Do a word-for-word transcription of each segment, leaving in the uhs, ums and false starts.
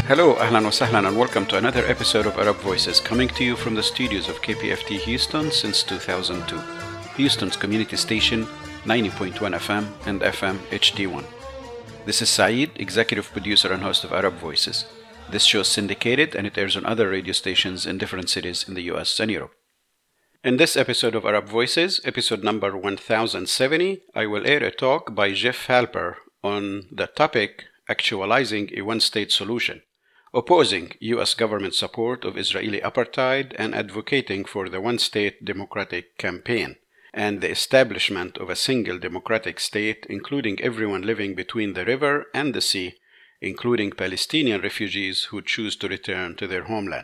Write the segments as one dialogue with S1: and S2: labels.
S1: Hello, ahlan wa sahlan, and welcome to another episode of Arab Voices, coming to you from the studios of K P F T Houston since two thousand two. Houston's community station, ninety point one F M and F M H D one. This is Saeed, executive producer and host of Arab Voices. This show is syndicated and it airs on other radio stations in different cities in the U S and Europe. In this episode of Arab Voices, episode number one thousand seventy, I will air a talk by Jeff Halper on the topic Actualizing a One-State Solution, opposing U S government support of Israeli apartheid and advocating for the one-state democratic campaign and the establishment of a single democratic state, including everyone living between the river and the sea, including Palestinian refugees who choose to return to their homeland.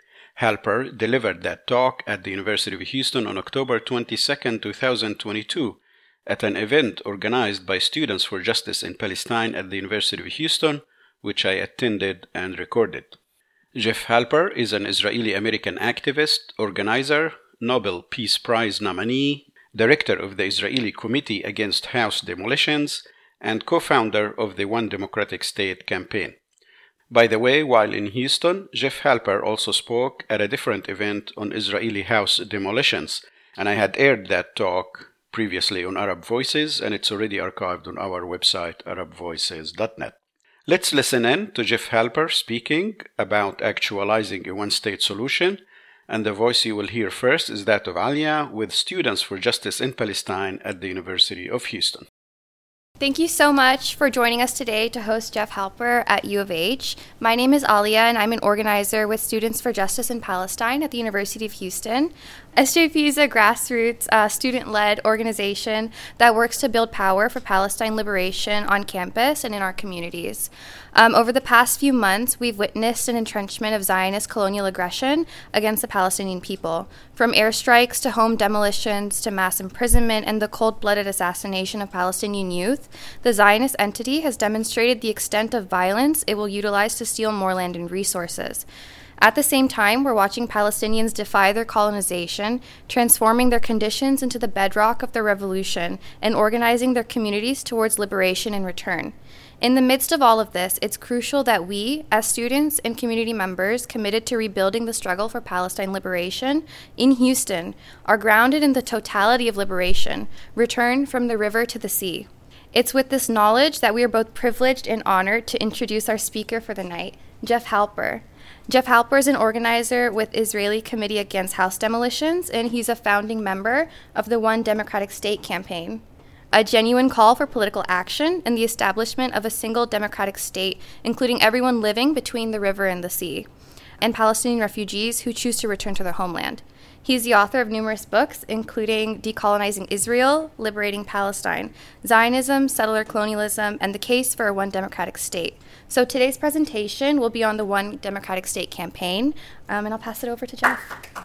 S1: Halper delivered that talk at the University of Houston on October twenty-second, twenty twenty-two, at an event organized by Students for Justice in Palestine at the University of Houston, which I attended and recorded. Jeff Halper is an Israeli-American activist, organizer, Nobel Peace Prize nominee, director of the Israeli Committee Against House Demolitions, and co-founder of the One Democratic State campaign. By the way, while in Houston, Jeff Halper also spoke at a different event on Israeli house demolitions, and I had aired that talk previously on Arab Voices, and it's already archived on our website, arab voices dot net. Let's listen in to Jeff Halper speaking about actualizing a one-state solution, and the voice you will hear first is that of Alia with Students for Justice in Palestine at the University of Houston.
S2: Thank you so much for joining us today to host Jeff Halper at U of H. My name is Alia, and I'm an organizer with Students for Justice in Palestine at the University of Houston. S J P is a grassroots, uh, student-led organization that works to build power for Palestine liberation on campus and in our communities. Um, over the past few months, we've witnessed an entrenchment of Zionist colonial aggression against the Palestinian people, from airstrikes to home demolitions to mass imprisonment and the cold-blooded assassination of Palestinian youth. The Zionist entity has demonstrated the extent of violence it will utilize to steal more land and resources. At the same time, we're watching Palestinians defy their colonization, transforming their conditions into the bedrock of their revolution, and organizing their communities towards liberation and return. In the midst of all of this, it's crucial that we, as students and community members committed to rebuilding the struggle for Palestine liberation in Houston, are grounded in the totality of liberation, return from the river to the sea. It's with this knowledge that we are both privileged and honored to introduce our speaker for the night, Jeff Halper. Jeff Halper is an organizer with Israeli Committee Against House Demolitions, and he's a founding member of the One Democratic State campaign, a genuine call for political action and the establishment of a single democratic state, including everyone living between the river and the sea, and Palestinian refugees who choose to return to their homeland. He's the author of numerous books, including Decolonizing Israel, Liberating Palestine, Zionism, Settler Colonialism, and the Case for a One Democratic State. So today's presentation will be on the One Democratic State campaign, um, and I'll pass it over to Jeff.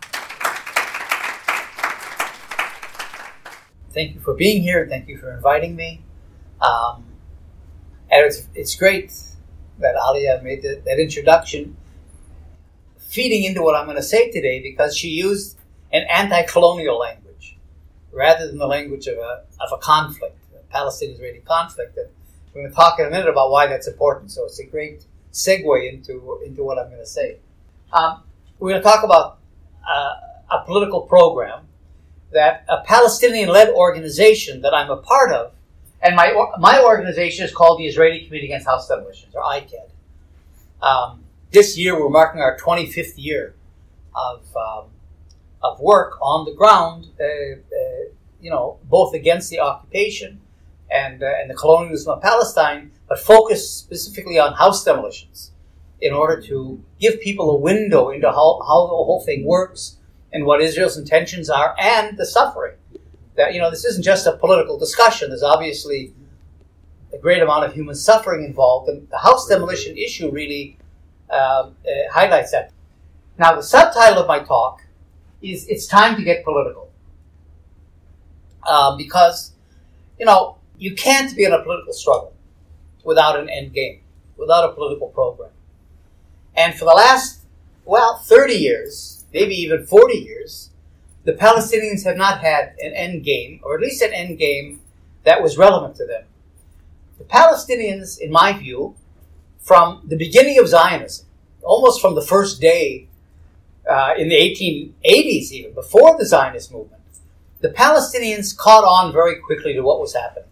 S3: Thank you for being here. Thank you for inviting me. Um, and it's, it's great that Alia made the, that introduction, feeding into what I'm going to say today, because she used an anti-colonial language rather than the language of a of a conflict, a Palestinian-Israeli conflict. And we're going to talk in a minute about why that's important. So it's a great segue into into what I'm going to say. Um, we're going to talk about uh, a political program that a Palestinian-led organization that I'm a part of, and my my organization is called the Israeli Committee Against House Demolitions, or I C A D. Um, this year we're marking our twenty-fifth year of um, of work on the ground, uh, uh, you know, both against the occupation and uh, and the colonialism of Palestine, but focused specifically on house demolitions in order to give people a window into how, how the whole thing works and what Israel's intentions are, and the suffering. That, you know, this isn't just a political discussion. There's obviously a great amount of human suffering involved, and the house demolition issue really uh, uh, highlights that. Now, the subtitle of my talk is "It's Time to Get Political," uh, because, you know, you can't be in a political struggle without an end game, without a political program. And for the last, well, thirty years, maybe even forty years, the Palestinians have not had an end game, or at least an end game that was relevant to them. The Palestinians, in my view, from the beginning of Zionism, almost from the first day uh, in the eighteen eighties, even before the Zionist movement, the Palestinians caught on very quickly to what was happening.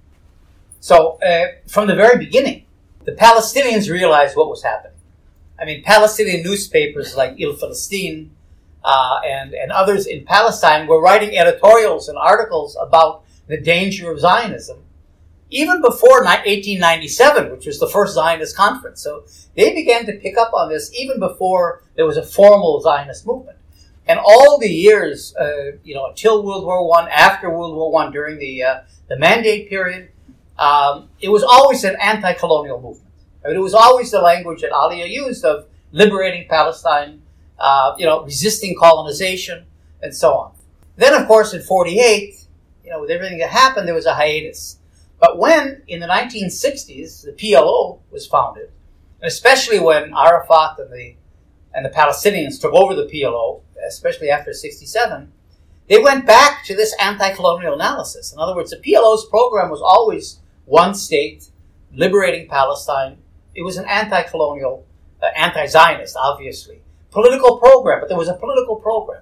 S3: So uh, from the very beginning, the Palestinians realized what was happening. I mean, Palestinian newspapers like Il Palestine uh, and, and others in Palestine were writing editorials and articles about the danger of Zionism, even before eighteen ninety-seven, which was the first Zionist conference. So they began to pick up on this even before there was a formal Zionist movement. And all the years, uh, you know, until World War One, after World War One, during the uh, the Mandate period, um, it was always an anti-colonial movement. I mean, it was always the language that Aliyah used of liberating Palestine, uh, you know, resisting colonization, and so on. Then, of course, in forty-eight, you know, with everything that happened, there was a hiatus. But when, in the nineteen sixties, the P L O was founded, and especially when Arafat and the and the Palestinians took over the P L O, especially after sixty-seven, they went back to this anti-colonial analysis. In other words, the P L O's program was always one state, liberating Palestine. It was an anti-colonial, uh, anti-Zionist, obviously, political program, but there was a political program.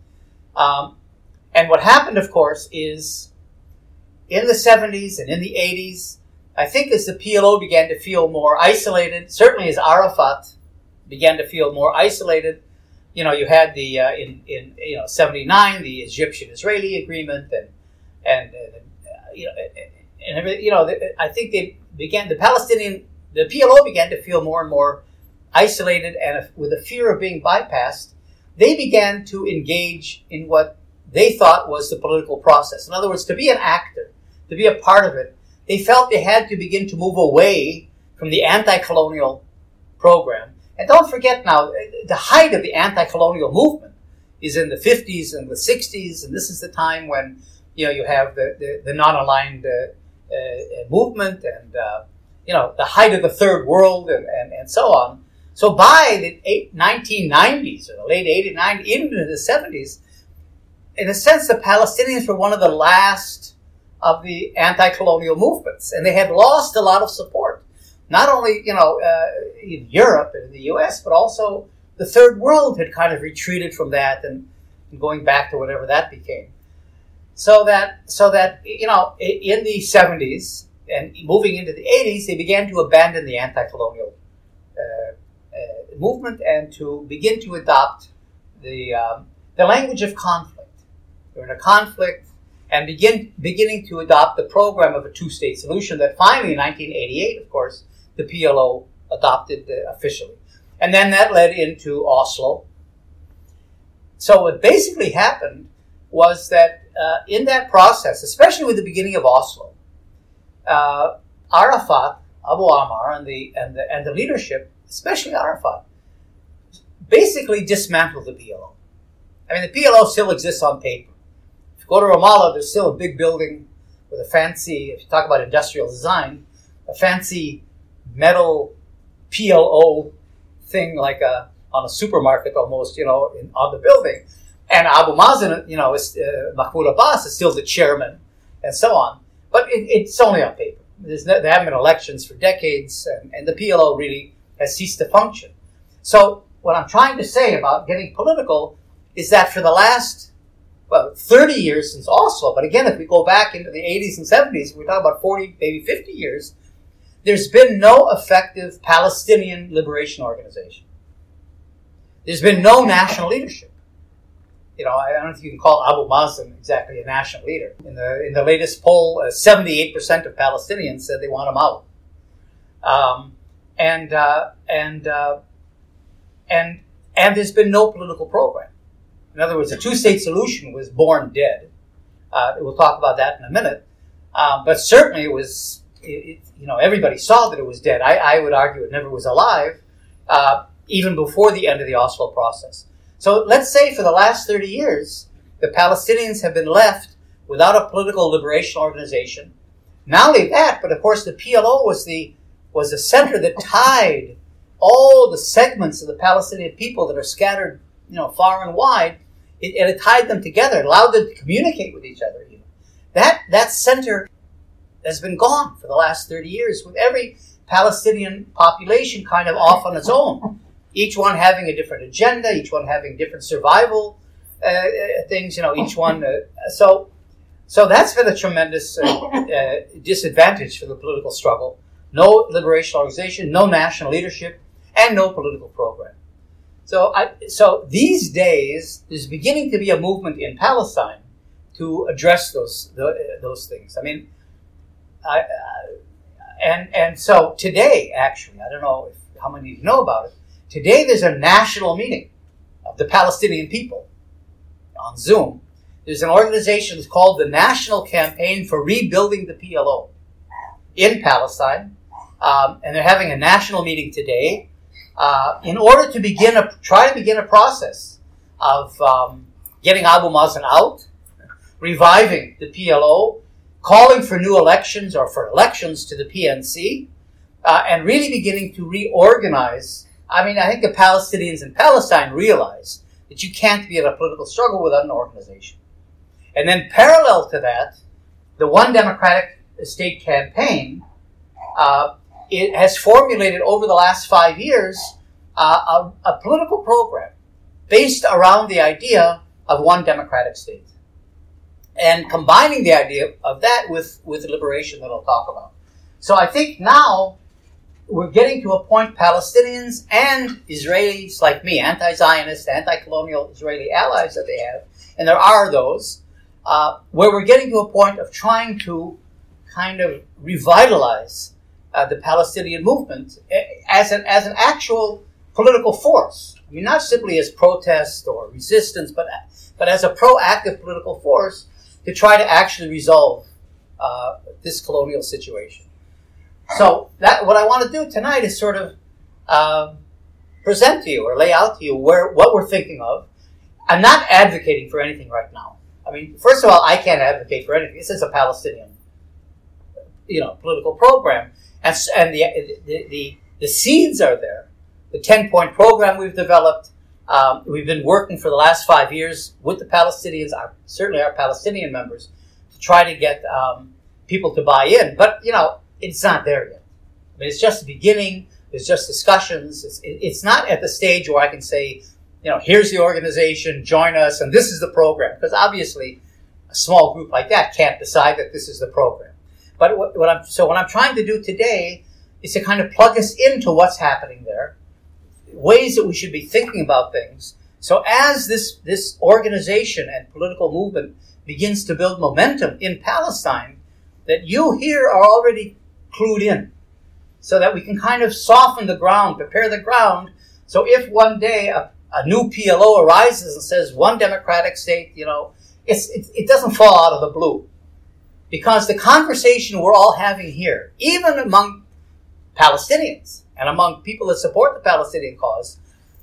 S3: Um, and what happened, of course, is in the seventies and in the eighties, I think as the P L O began to feel more isolated, certainly as Arafat began to feel more isolated, you know, you had the, uh, in, in, you know, seventy-nine, the Egyptian-Israeli agreement, and, and, uh, you know, and, every, you know, I think they began, the Palestinian, the P L O began to feel more and more isolated, and with a fear of being bypassed, they began to engage in what they thought was the political process. In other words, to be an actor, to be a part of it, they felt they had to begin to move away from the anti-colonial program. And don't forget now, the height of the anti-colonial movement is in the fifties and the sixties, and this is the time when, you know, you have the, the, the non-aligned uh, uh, movement and, uh, you know, the height of the third world and, and, and so on. So by the eight, nineteen nineties, or the late eighties, nineties, even into the seventies, in a sense, the Palestinians were one of the last of the anti-colonial movements, and they had lost a lot of support. Not only, you know, uh, in Europe and in the U S, but also the third world had kind of retreated from that and, and going back to whatever that became. So that, so that, you know, in the seventies and moving into the eighties, they began to abandon the anti-colonial uh, uh, movement and to begin to adopt the um, the language of conflict. They're in a conflict and begin beginning to adopt the program of a two-state solution that finally in nineteen eighty-eight, of course, the P L O adopted uh, officially. And then that led into Oslo. So what basically happened was that uh, in that process, especially with the beginning of Oslo, uh, Arafat, Abu Ammar, and the, and, the, and the leadership, especially Arafat, basically dismantled the P L O. I mean, the P L O still exists on paper. If you go to Ramallah, there's still a big building with a fancy, if you talk about industrial design, a fancy metal P L O thing like a on a supermarket almost, you know, in, on the building. And Abu Mazen, you know, is, uh, Mahmoud Abbas is still the chairman and so on. But it, it's only on paper. There's no, there haven't been elections for decades, and, and the P L O really has ceased to function. So what I'm trying to say about getting political is that for the last, well, thirty years since Oslo, but again, if we go back into the eighties and seventies, we're talking about forty, maybe fifty years, there's been no effective Palestinian liberation organization. There's been no national leadership. You know, I don't know if you can call Abu Mazen exactly a national leader. In the in the latest poll, uh, seventy-eight percent of Palestinians said they want him out. Um, and uh, and uh, and and there's been no political program. In other words, a two-state solution was born dead. Uh, we'll talk about that in a minute. Um, but certainly it was, it, it, you know, everybody saw that it was dead. I, I would argue it never was alive, uh, even before the end of the Oslo process. So let's say for the last thirty years, the Palestinians have been left without a political liberation organization. Not only that, but of course the P L O was the was the center that tied all the segments of the Palestinian people that are scattered, you know, far and wide. It, and it tied them together, it allowed them to communicate with each other. You know. That that center has been gone for the last thirty years, with every Palestinian population kind of off on its own. each one having a different agenda, each one having different survival uh, things, you know, each one. Uh, so, so that's been a tremendous uh, uh, disadvantage for the political struggle. No liberation organization, no national leadership, and no political program. So, I, so these days, there's beginning to be a movement in Palestine to address those the, those things. I mean, I, uh, and and so today, actually, I don't know if, how many of you know about it. Today, there's a national meeting of the Palestinian people on Zoom. There's an organization that's called the National Campaign for Rebuilding the P L O in Palestine, um, and they're having a national meeting today uh, in order to begin a try to begin a process of um, getting Abu Mazen out, reviving the P L O, calling for new elections or for elections to the P N C, uh, and really beginning to reorganize. I mean, I think the Palestinians in Palestine realize that you can't be in a political struggle without an organization. And then parallel to that, the One Democratic State campaign, uh, it has formulated over the last five years uh, a, a political program based around the idea of one democratic state. And combining the idea of that with, with liberation that I'll talk about. So I think now we're getting to a point, Palestinians and Israelis like me, anti-Zionist, anti-colonial Israeli allies that they have, and there are those, uh, where we're getting to a point of trying to kind of revitalize uh, the Palestinian movement as an, as an actual political force. I mean, not simply as protest or resistance, but, but as a proactive political force to try to actually resolve uh, this colonial situation. So that what I want to do tonight is sort of um, present to you or lay out to you where what we're thinking of. I'm not advocating for anything right now. I mean, first of all, I can't advocate for anything. This is a Palestinian, you know, political program, and and the the the, the seeds are there. The ten-point program we've developed. Um, we've been working for the last five years with the Palestinians, our, certainly our Palestinian members, to try to get um, people to buy in. But you know. It's not there yet. I mean, it's just the beginning. There's just discussions. It's, it's not at the stage where I can say, you know, here's the organization, join us, and this is the program. Because obviously, a small group like that can't decide that this is the program. But what, what I'm so what I'm trying to do today is to kind of plug us into what's happening there, ways that we should be thinking about things. So as this this organization and political movement begins to build momentum in Palestine, that you here are already clued in, so that we can kind of soften the ground, prepare the ground, so if one day a, a new P L O arises and says one democratic state, you know, it's, it, it doesn't fall out of the blue. Because the conversation we're all having here, even among Palestinians and among people that support the Palestinian cause,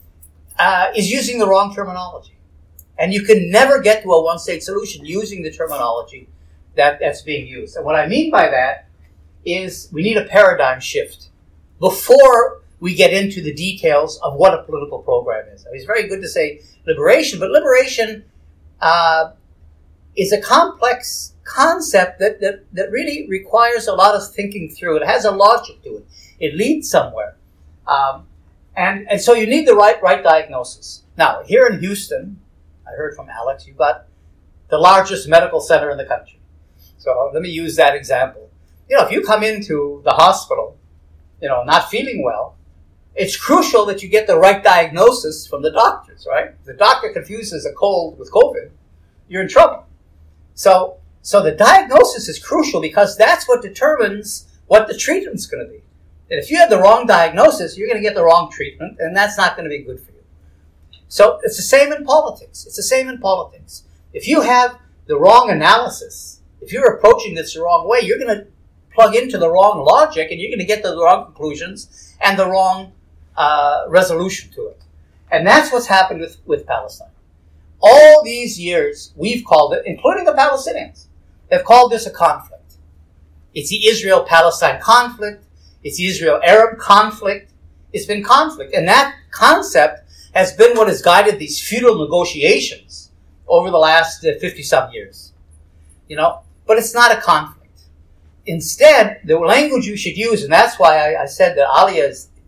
S3: uh, is using the wrong terminology. And you can never get to a one-state solution using the terminology that, that's being used. And what I mean by that is we need a paradigm shift before we get into the details of what a political program is. I mean, it's very good to say liberation, but liberation uh, is a complex concept that, that, that really requires a lot of thinking through. It has a logic to it. It leads somewhere. Um, and, and so you need the right, right diagnosis. Now, here in Houston, I heard from Alex, you've got the largest medical center in the country. So let me use that example. You know, if you come into the hospital, you know, not feeling well, it's crucial that you get the right diagnosis from the doctors, right? If the doctor confuses a cold with COVID, you're in trouble. So, so the diagnosis is crucial because that's what determines what the treatment's going to be. And if you have the wrong diagnosis, you're going to get the wrong treatment, and that's not going to be good for you. So it's the same in politics. It's the same in politics. If you have the wrong analysis, if you're approaching this the wrong way, you're going to plug into the wrong logic, and you're going to get to the wrong conclusions and the wrong uh, resolution to it. And that's what's happened with, with Palestine. All these years, we've called it, including the Palestinians, have called this a conflict. It's the Israel-Palestine conflict. It's the Israel-Arab conflict. It's been conflict. And that concept has been what has guided these feudal negotiations over the last fifty-some years. You know, but it's not a conflict. Instead, the language you should use, and that's why I, I said that Alia is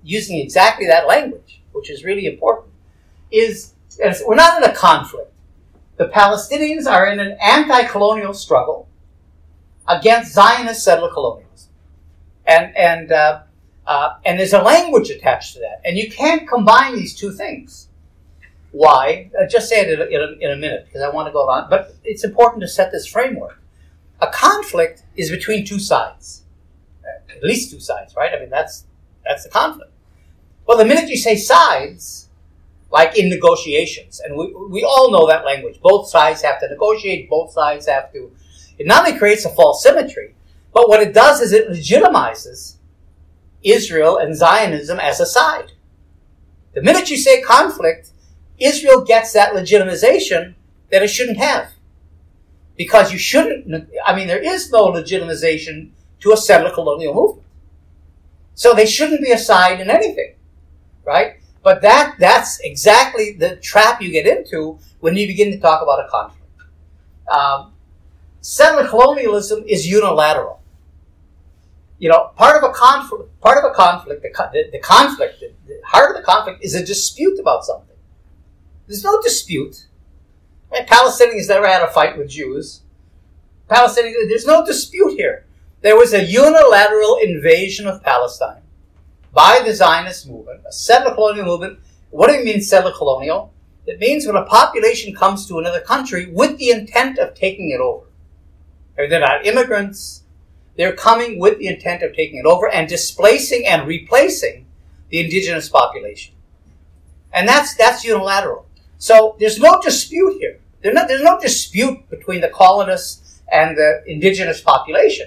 S3: using exactly that language, which is really important, is we're not in a conflict. The Palestinians are in an anti-colonial struggle against Zionist settler colonialism. And, and, uh, uh, and there's a language attached to that. And you can't combine these two things. Why? I'll just say it in a, in a minute, because I want to go on. But it's important to set this framework. A conflict is between two sides. At least two sides, right? I mean, that's that's the conflict. Well, the minute you say sides, like in negotiations, and we we all know that language. Both sides have to negotiate. Both sides have to. It not only creates a false symmetry, but what it does is it legitimizes Israel and Zionism as a side. The minute you say conflict, Israel gets that legitimization that it shouldn't have. Because you shouldn't, I mean, there is no legitimization to a settler colonial movement. So they shouldn't be a side in anything, right? But that that's exactly the trap you get into when you begin to talk about a conflict. Um, settler colonialism is unilateral. You know, part of a conflict, part of a conflict, the, the, the conflict, the, the heart of the conflict is a dispute about something. There's no dispute. Right? Palestinians never had a fight with Jews. Palestinians, there's no dispute here. There was a unilateral invasion of Palestine by the Zionist movement, a settler colonial movement. What do you mean settler colonial? It means when a population comes to another country with the intent of taking it over. And they're not immigrants. They're coming with the intent of taking it over and displacing and replacing the indigenous population. And that's that's unilateral. So there's no dispute here. There's no, there's no dispute between the colonists and the indigenous population.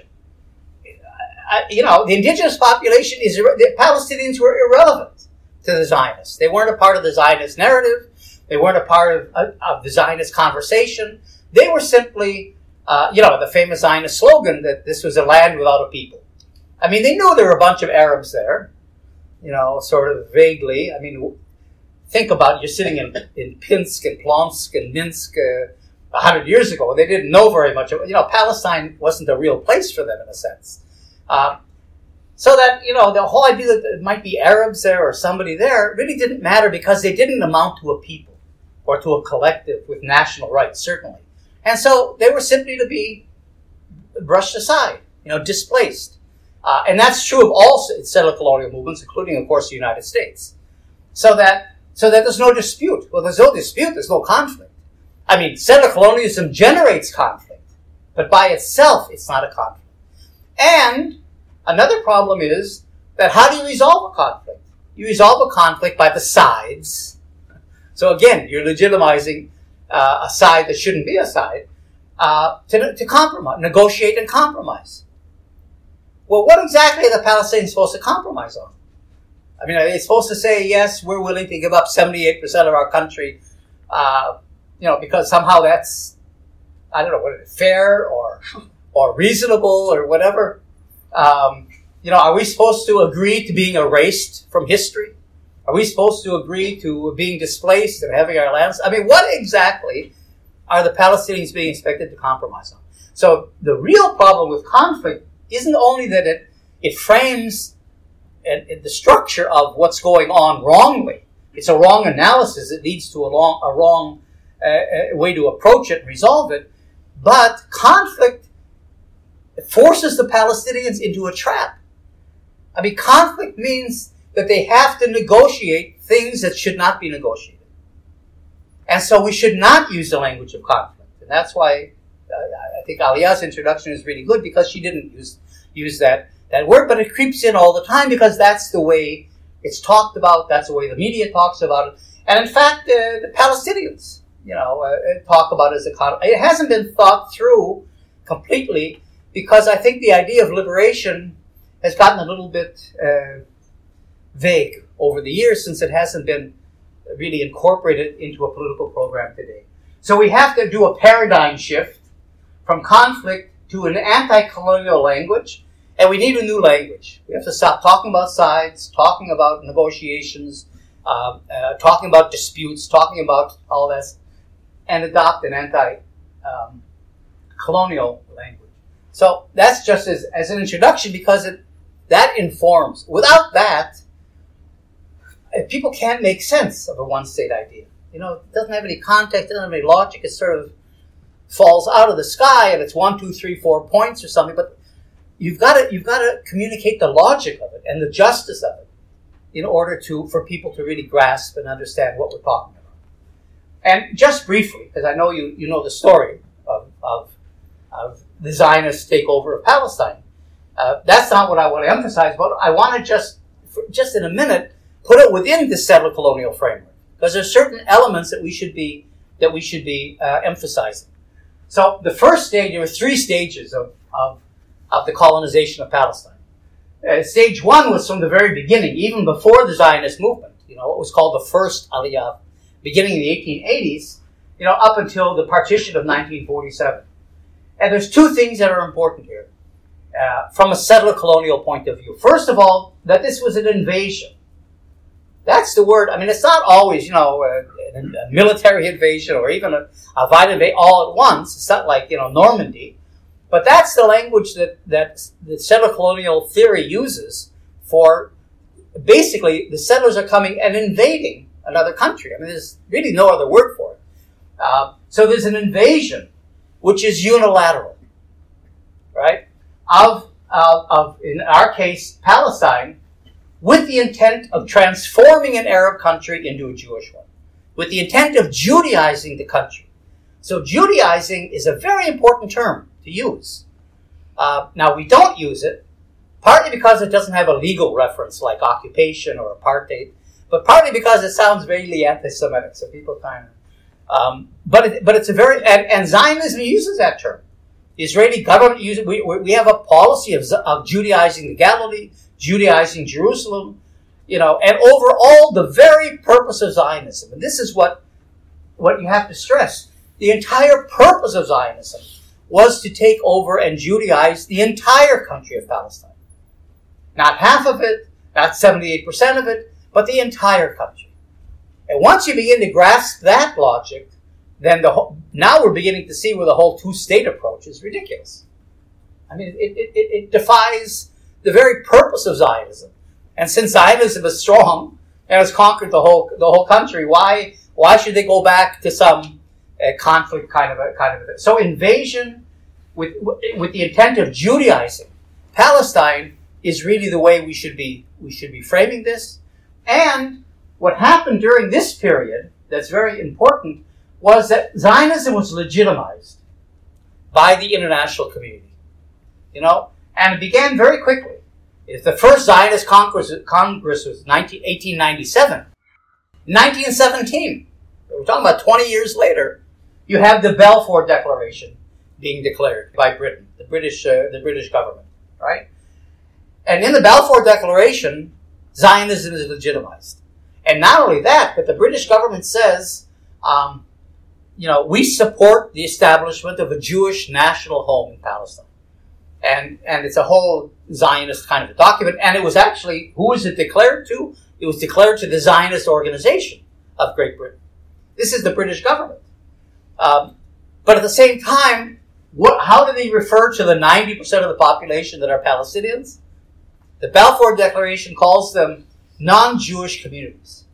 S3: Uh, you know, the indigenous population is, the Palestinians were irrelevant to the Zionists. They weren't a part of the Zionist narrative. They weren't a part of, of the Zionist conversation. They were simply, uh, you know, the famous Zionist slogan that this was a land without a people. I mean, they knew there were a bunch of Arabs there, you know, sort of vaguely. I mean, think about it, you're sitting in, in Pinsk and Plonsk and Minsk uh, a hundred years ago. They didn't know very much. You know, Palestine wasn't a real place for them in a sense. Um, so that, you know, the whole idea that there might be Arabs there or somebody there really didn't matter because they didn't amount to a people or to a collective with national rights, certainly. And so they were simply to be brushed aside, you know, displaced. Uh, and that's true of all settler colonial movements, including, of course, the United States. So that, so that there's no dispute. Well, there's no dispute, there's no conflict. I mean, settler colonialism generates conflict, but by itself, it's not a conflict. And another problem is that how do you resolve a conflict? You resolve a conflict by the sides. So again, you're legitimizing uh, a side that shouldn't be a side uh, to, to compromise, negotiate and compromise. Well, what exactly are the Palestinians supposed to compromise on? I mean, are they supposed to say, yes, we're willing to give up seventy-eight percent of our country, uh, you know, because somehow that's, I don't know, what is it, fair or or reasonable or whatever? Um, you know, are we supposed to agree to being erased from history? Are we supposed to agree to being displaced and having our lands? I mean, what exactly are the Palestinians being expected to compromise on? So the real problem with conflict isn't only that it, it frames and, and the structure of what's going on wrongly. It's a wrong analysis. It leads to a, long, a wrong uh, way to approach it and resolve it. But conflict forces the Palestinians into a trap. I mean, conflict means that they have to negotiate things that should not be negotiated. And so we should not use the language of conflict. And that's why uh, I think Aliya's introduction is really good, because she didn't use use that, that word, but it creeps in all the time because that's the way it's talked about, that's the way the media talks about it. And in fact, uh, the Palestinians, you know, uh, talk about it as a conflict. It hasn't been thought through completely, because I think the idea of liberation has gotten a little bit uh, vague over the years, since it hasn't been really incorporated into a political program today. So we have to do a paradigm shift from conflict to an anti-colonial language, and we need a new language. We have to stop talking about sides, talking about negotiations, uh, uh, talking about disputes, talking about all this, and adopt an anti-colonial um, language. So that's just as, as an introduction, because it, that informs. Without that, if people can't make sense of a one-state idea. You know, it doesn't have any context, it doesn't have any logic. It sort of falls out of the sky, and it's one, two, three, four points or something. But you've got to you've got to communicate the logic of it and the justice of it in order to for people to really grasp and understand what we're talking about. And just briefly, because I know you you know the story of of, of the Zionist takeover of Palestine. Uh, that's not what I want to emphasize, but I want to just for, just in a minute put it within the settler colonial framework. Because there's certain elements that we should be that we should be uh, emphasizing. So the first stage, there were three stages of of, of the colonization of Palestine. Uh, stage one was from the very beginning, even before the Zionist movement. You know, what was called the first Aliyah, beginning in the eighteen eighties. You know, up until the partition of nineteen forty-seven. And there's two things that are important here uh, from a settler colonial point of view. First of all, that this was an invasion. That's the word. I mean, it's not always, you know, a, a military invasion or even a, a violent invasion all at once. It's not like, you know, Normandy. But that's the language that, that the settler colonial theory uses for basically the settlers are coming and invading another country. I mean, there's really no other word for it. Uh, so there's an invasion, which is unilateral, right? Of, uh, of, in our case, Palestine, with the intent of transforming an Arab country into a Jewish one, with the intent of Judaizing the country. So Judaizing is a very important term to use. Uh, now, we don't use it, partly because it doesn't have a legal reference like occupation or apartheid, but partly because it sounds vaguely anti-Semitic, so people kind of... Um, but, it, but it's a very... And, and Zionism uses that term. The Israeli government uses... We, we have a policy of, of Judaizing the Galilee, Judaizing Jerusalem, you know, and overall the very purpose of Zionism. And this is what, what you have to stress. The entire purpose of Zionism was to take over and Judaize the entire country of Palestine. Not half of it, not seventy-eight percent of it, but the entire country. And once you begin to grasp that logic, then the whole, now we're beginning to see where the whole two-state approach is ridiculous. I mean, it, it, it, it defies the very purpose of Zionism. And since Zionism is strong and has conquered the whole the whole country, why why should they go back to some uh, conflict kind of a kind of a thing? So invasion with with the intent of Judaizing Palestine is really the way we should be we should be framing this. And what happened during this period that's very important was that Zionism was legitimized by the international community. You know, and it began very quickly. If the first Zionist Congress, Congress was eighteen ninety-seven, nineteen seventeen, we're talking about twenty years later, you have the Balfour Declaration being declared by Britain, the British, uh, the British government, right? And in the Balfour Declaration, Zionism is legitimized. And not only that, but the British government says, um, you know, we support the establishment of a Jewish national home in Palestine. And and it's a whole Zionist kind of a document. And it was actually, who was it declared to? It was declared to the Zionist Organization of Great Britain. This is the British government. Um, but at the same time, what, how do they refer to the ninety percent of the population that are Palestinians? The Balfour Declaration calls them non-Jewish communities.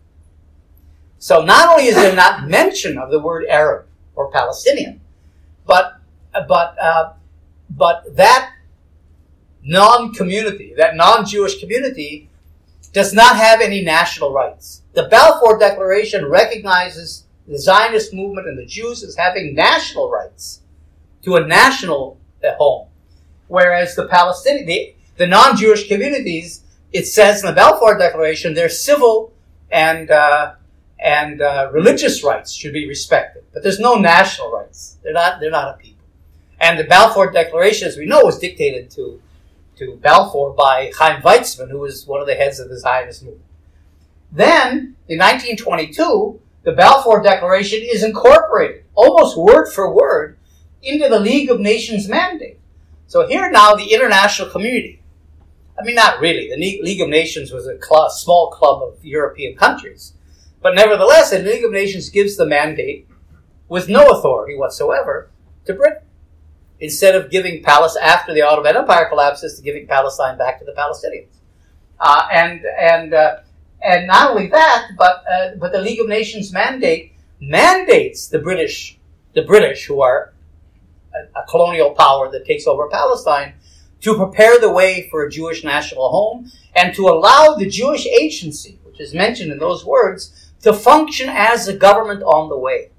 S3: So not only is there not mention of the word Arab or Palestinian, but but uh, but that non-community, that non-Jewish community, does not have any national rights. The Balfour Declaration recognizes the Zionist movement and the Jews as having national rights to a national uh, home, whereas the Palestinian, the, the non-Jewish communities, it says in the Balfour Declaration, their civil and uh, and uh, religious rights should be respected, but there's no national rights. They're not. They're not a people. And the Balfour Declaration, as we know, was dictated to to Balfour by Chaim Weizmann, who was one of the heads of the Zionist movement. Then, in nineteen twenty-two, the Balfour Declaration is incorporated, almost word for word, into the League of Nations mandate. So here now, the international community, I mean, not really. The League of Nations was a cl- small club of European countries. But nevertheless, the League of Nations gives the mandate, with no authority whatsoever, to Britain. Instead of giving Palestine, after the Ottoman Empire collapses, to giving Palestine back to the Palestinians. Uh, and and uh, And not only that, but uh, but the League of Nations mandate mandates the British, the British who are a, a colonial power that takes over Palestine, to prepare the way for a Jewish national home and to allow the Jewish agency, which is mentioned in those words, to function as a government on the way.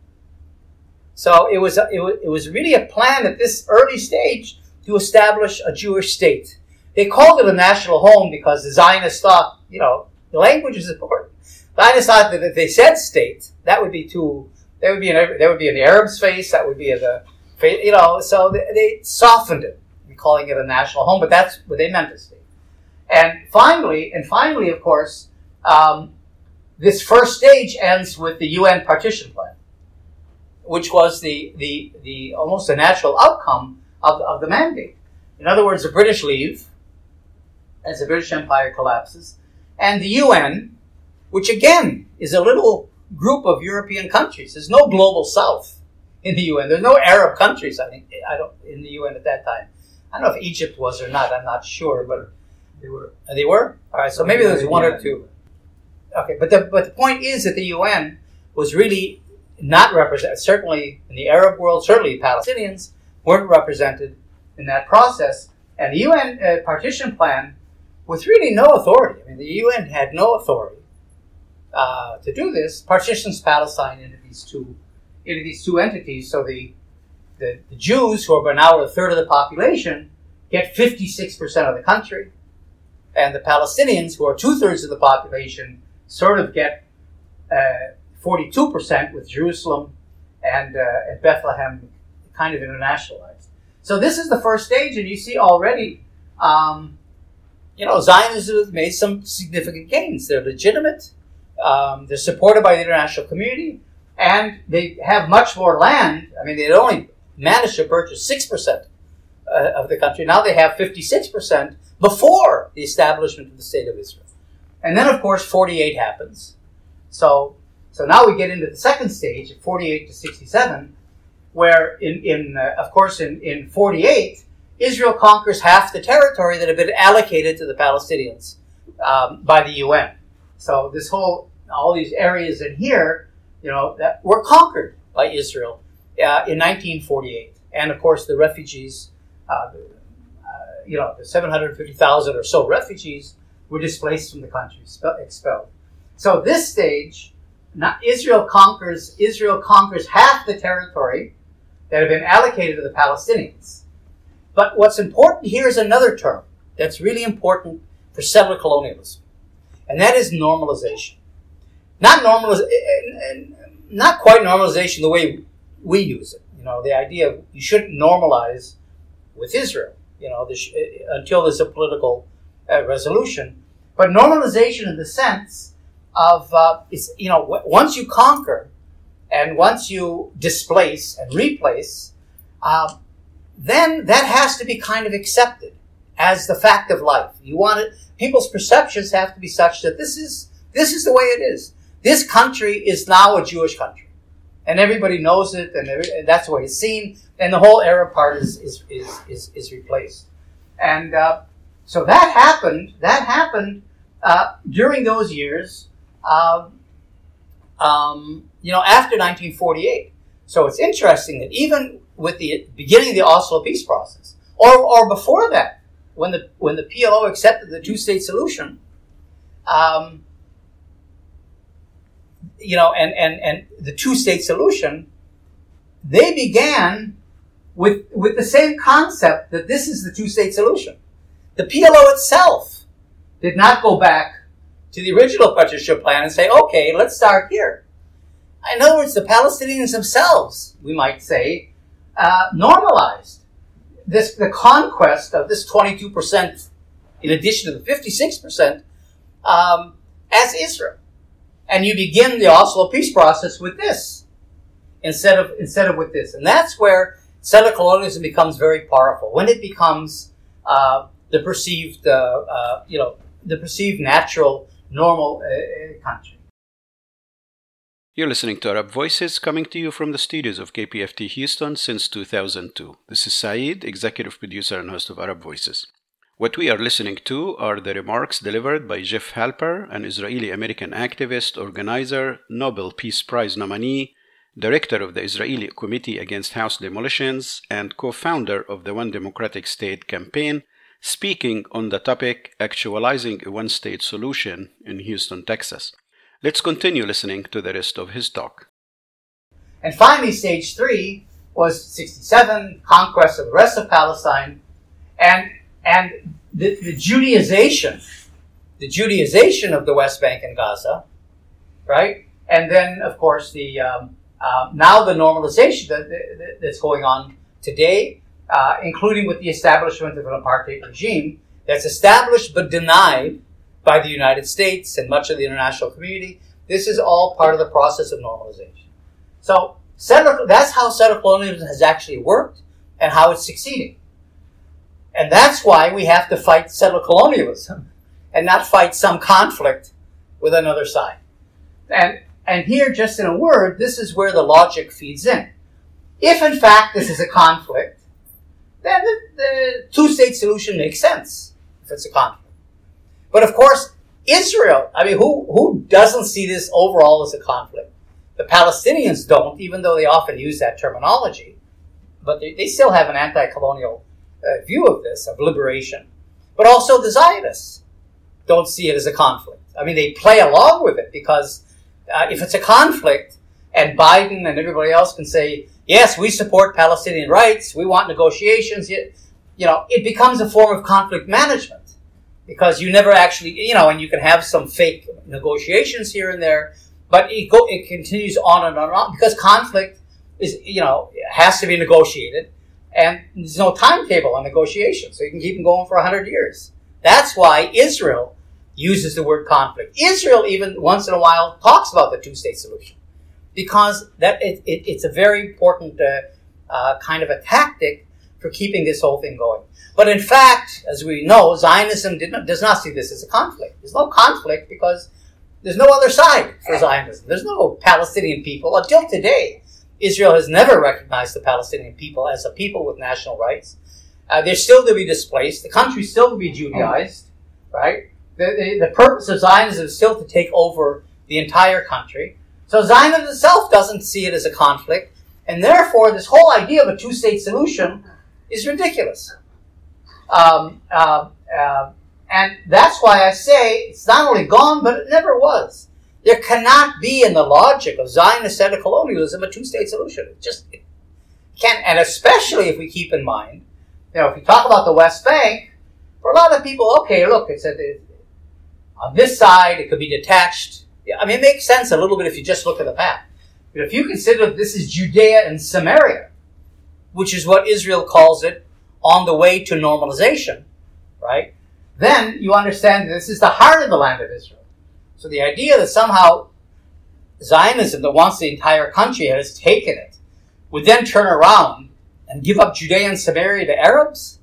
S3: So it was, a, it was it was really a plan at this early stage to establish a Jewish state. They called it a national home because the Zionists thought, you know, the language is important. The Zionists thought that if they said state, that would be too, that would be in, that would be in the Arabs' face, that would be in the, you know, so they, they softened it, calling it a national home, but that's what they meant to state. And finally, and finally, of course, um, this first stage ends with the U N partition plan, which was the the the almost a natural outcome of, of the mandate. In other words, the British leave as the British Empire collapses, and the U N, which again is a little group of European countries. There's no global South in the U N. There's no Arab countries, I think, I don't in the U N at that time. I don't know if Egypt was or not. I'm not sure, but
S4: they were.
S3: They were? All right, so maybe there's one or two. Okay, but the but the point is that the U N was really not represented. Certainly in the Arab world, certainly Palestinians weren't represented in that process. And the U N uh, partition plan with really no authority. I mean, the U N had no authority uh, to do this. Partitions Palestine into these two into these two entities. So the the, the Jews, who are now a third of the population, get fifty-six percent of the country, and the Palestinians, who are two thirds of the population, sort of get uh, forty-two percent, with Jerusalem and, uh, and Bethlehem kind of internationalized. So this is the first stage, and you see already, um, you know, Zionism has made some significant gains. They're legitimate, um, they're supported by the international community, and they have much more land. I mean, they'd only managed to purchase six percent uh, of the country. Now they have fifty-six percent before the establishment of the State of Israel. And then, of course, forty-eight happens. So so now we get into the second stage, at forty-eight to sixty-seven, where, in, in uh, of course, in, in forty-eight, Israel conquers half the territory that had been allocated to the Palestinians um, by the U N. So this whole, all these areas in here, you know, that were conquered by Israel Uh, in nineteen forty-eight, and of course the refugees, uh, uh, you know, the seven hundred fifty thousand or so refugees were displaced from the country, expelled. So this stage, not, Israel conquers Israel conquers half the territory that had been allocated to the Palestinians. But what's important here is another term that's really important for settler colonialism, and that is normalization. Not normalization, not quite normalization the way we use it. You know, the idea of you shouldn't normalize with Israel, you know, this, until there's a political uh, resolution. But normalization in the sense of, uh, is, you know, w- once you conquer and once you displace and replace, uh, then that has to be kind of accepted as the fact of life. You want it, people's perceptions have to be such that this is, this is the way it is. This country is now a Jewish country. And everybody knows it, and, every, and that's the way it's seen. And the whole Arab part is is is is, is replaced. And uh, so that happened. That happened uh, during those years. Uh, um, you know, after nineteen forty-eight. So it's interesting that even with the beginning of the Oslo peace process, or or before that, when the when the P L O accepted the two-state solution. Um, You know, and, and, and the two-state solution, they began with with the same concept that this is the two-state solution. The P L O itself did not go back to the original partition plan and say, okay, let's start here. In other words, the Palestinians themselves, we might say, uh, normalized this the conquest of this twenty-two percent, in addition to the fifty-six percent, um, as Israel. And you begin the Oslo peace process with this, instead of instead of with this, and that's where settler colonialism becomes very powerful. When it becomes uh, the perceived, uh, uh, you know, the perceived natural, normal uh, country.
S1: You're listening to Arab Voices, coming to you from the studios of K P F T Houston since two thousand two. This is Saeed, executive producer and host of Arab Voices. What we are listening to are the remarks delivered by Jeff Halper, an Israeli-American activist, organizer, Nobel Peace Prize nominee, director of the Israeli Committee Against House Demolitions, and co-founder of the One Democratic State campaign, speaking on the topic Actualizing a One-State Solution in Houston, Texas. Let's continue listening to the rest of his talk.
S3: And finally, stage three was sixty-seven, conquest of the rest of Palestine, and and the, the Judaization, the Judaization of the West Bank and Gaza, right? And then, of course, the um, uh, now the normalization that, that, that's going on today, uh, including with the establishment of an apartheid regime that's established but denied by the United States and much of the international community. This is all part of the process of normalization. So settler, that's how settler colonialism has actually worked and how it's succeeding. And that's why we have to fight settler colonialism and not fight some conflict with another side. And and here, just in a word, this is where the logic feeds in. If, in fact, this is a conflict, then the, the two-state solution makes sense if it's a conflict. But, of course, Israel, I mean, who, who doesn't see this overall as a conflict? The Palestinians don't, even though they often use that terminology. But they, they still have an anti-colonial uh, view of this, of liberation. But also the Zionists don't see it as a conflict. I mean, they play along with it because uh, if it's a conflict and Biden and everybody else can say, yes, we support Palestinian rights, we want negotiations, you, you know, it becomes a form of conflict management because you never actually, you know, and you can have some fake negotiations here and there, but it go, it continues on and on and on because conflict is, you know, has to be negotiated and there's no timetable on negotiations, so you can keep them going for a hundred years. That's why Israel uses the word conflict. Israel even once in a while talks about the two-state solution because that it, it, it's a very important uh, uh, kind of a tactic for keeping this whole thing going. But in fact, as we know, Zionism did not, does not see this as a conflict. There's no conflict because there's no other side for Zionism. There's no Palestinian people. Until today, Israel has never recognized the Palestinian people as a people with national rights. Uh, they're still to be displaced. The country's still to be Judaized, right? The, the, the purpose of Zionism is still to take over the entire country. So Zionism itself doesn't see it as a conflict, and therefore this whole idea of a two-state solution is ridiculous. Um, uh, uh, and that's why I say it's not only gone, but it never was. There cannot be, in the logic of Zionist settler colonialism, a two-state solution. It just it can't, and especially if we keep in mind, you know, if we talk about the West Bank, for a lot of people, okay, look, it's a, it, on this side, it could be detached. I mean, it makes sense a little bit if you just look at the map. But if you consider this is Judea and Samaria, which is what Israel calls it, on the way to normalization, right? Then you understand that this is the heart of the land of Israel. So the idea that somehow Zionism that wants the entire country and has taken it would then turn around and give up Judea and Samaria to Arabs?